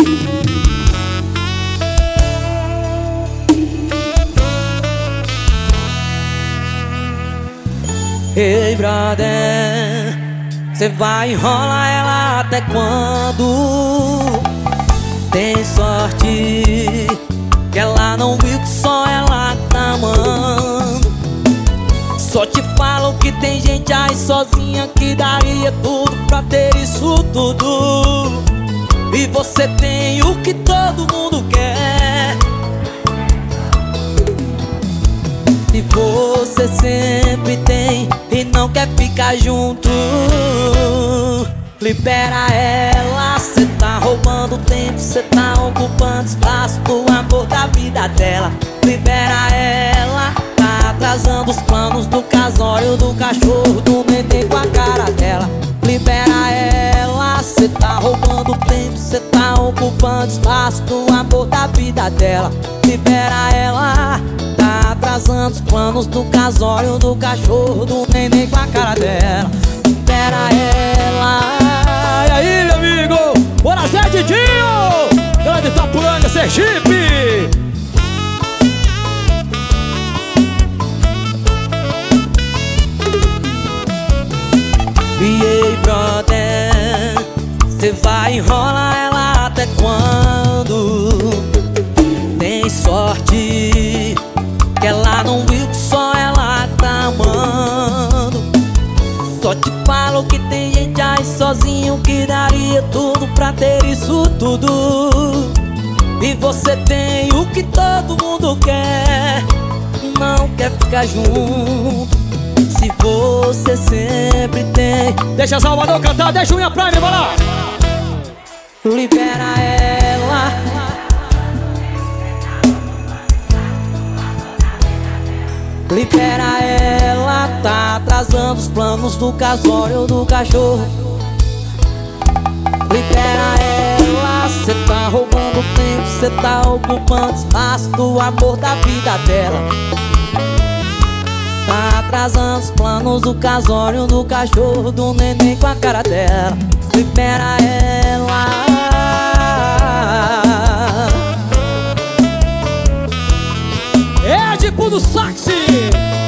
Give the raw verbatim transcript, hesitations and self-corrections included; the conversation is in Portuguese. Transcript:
Ei, brother, cê vai enrolar ela até quando? Tem sorte que ela não viu que só ela tá amando. Só te falo que tem gente aí sozinha que daria tudo pra ter isso tudo. E você tem o que todo mundo quer. E você sempre tem e não quer ficar junto. Libera ela, cê tá roubando tempo, cê tá ocupando espaço do amor da vida dela. Libera ela, tá atrasando os planos do casório, do cachorro, do neném com a cara dela. Libera ela, cê tá roubando tempo, cê tá ocupando espaço do amor da vida dela. Libera ela, tá atrasando os planos do casório, do cachorro, do neném com a cara dela. Libera ela. E aí, meu amigo? Bora, Zé Didinho! Grande Itapuanga, Sergipe! E aí, brother, cê vai enrolar ela até quando? Tem sorte que ela não viu que só ela tá amando. Só te falo que tem gente aí sozinho que daria tudo pra ter isso tudo. E você tem o que todo mundo quer, não quer ficar junto. Se você sempre tem. Deixa Salvador cantar, deixa o Unha Prime, vai lá! Libera ela. Libera ela, tá atrasando os planos do casório, do cachorro. Libera ela, cê tá roubando tempo, cê tá ocupando espaço do amor da vida dela. Tá atrasando os planos do casório, do cachorro, do neném com a cara dela. Libera ela. É tipo do Saxi!